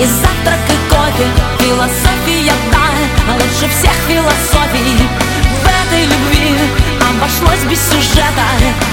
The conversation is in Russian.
И завтрак, и кофе, философия, да, лучше всех философий. В этой любви обошлось без сюжета.